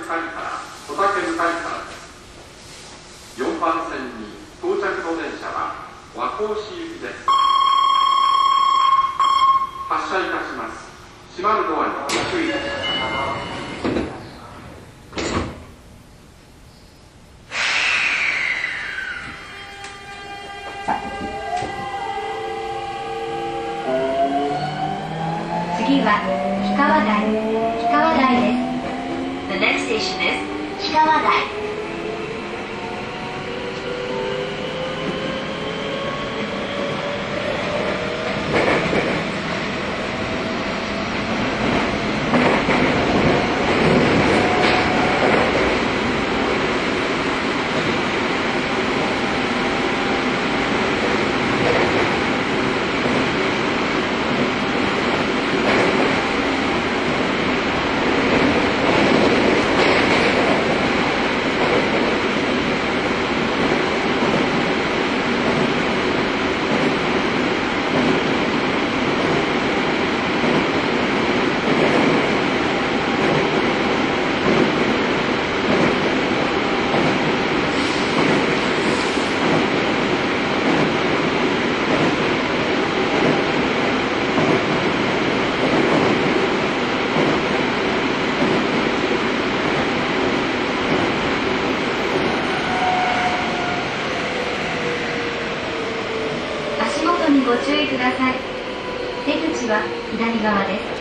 から小竹向からです。4番線に到着の電車は和光市行きです。発車いたします。閉まるドアにご注意ください。 次は氷川台です。The next station is 氷川台。足元にご注意ください。出口は左側です。